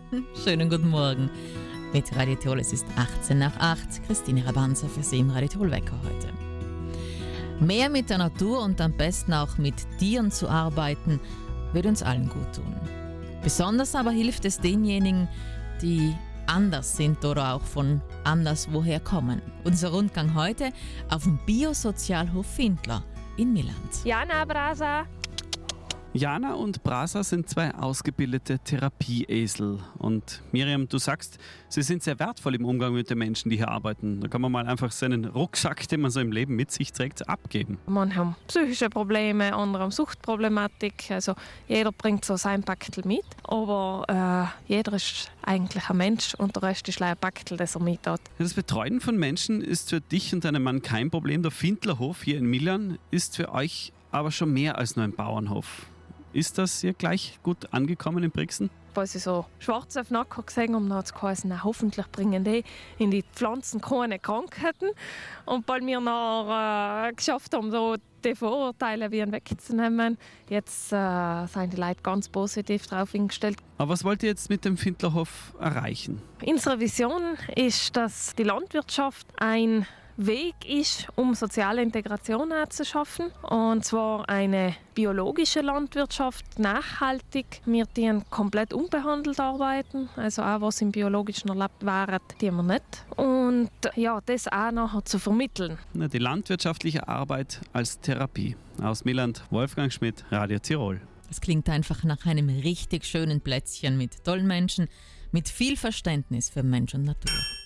Schönen guten Morgen mit Radio Tirol. Es ist 8:18. Christine Rabanza für Sie im Radio Tirol Wecker heute. Mehr mit der Natur und am besten auch mit Tieren zu arbeiten, würde uns allen gut tun. Besonders aber hilft es denjenigen, die anders sind oder auch von anderswoher kommen. Unser Rundgang heute auf dem Biosozialhof Findler in Milland. Jana Brasa. Jana und Brasa sind zwei ausgebildete Therapieesel. Und Miriam, du sagst, sie sind sehr wertvoll im Umgang mit den Menschen, die hier arbeiten. Da kann man mal einfach seinen Rucksack, den man so im Leben mit sich trägt, abgeben. Manche haben psychische Probleme, andere haben Suchtproblematik. Also jeder bringt so sein Packel mit. Aber jeder ist eigentlich ein Mensch und der Rest ist ein Packel, das er mit hat. Das Betreuen von Menschen ist für dich und deinen Mann kein Problem. Der Findlerhof hier in Milland ist für euch aber schon mehr als nur ein Bauernhof. Ist das hier gleich gut angekommen in Brixen? Als ich so schwarze Nacken gesehen habe, hat es geheißen, hoffentlich bringen die in die Pflanzen keine Krankheiten. Und weil wir noch geschafft haben, so die Vorurteile wegzunehmen, jetzt sind die Leute ganz positiv darauf eingestellt. Aber was wollt ihr jetzt mit dem Findlerhof erreichen? Unsere Vision ist, dass die Landwirtschaft ein Weg ist, um soziale Integration zu schaffen. Und zwar eine biologische Landwirtschaft, nachhaltig. Wir die komplett unbehandelt arbeiten. Also auch was im Biologischen erlebt wäre, die wir nicht. Und ja, das auch nachher zu vermitteln. Die landwirtschaftliche Arbeit als Therapie. Aus Milland, Wolfgang Schmidt, Radio Tirol. Es klingt einfach nach einem richtig schönen Plätzchen mit tollen Menschen, mit viel Verständnis für Mensch und Natur.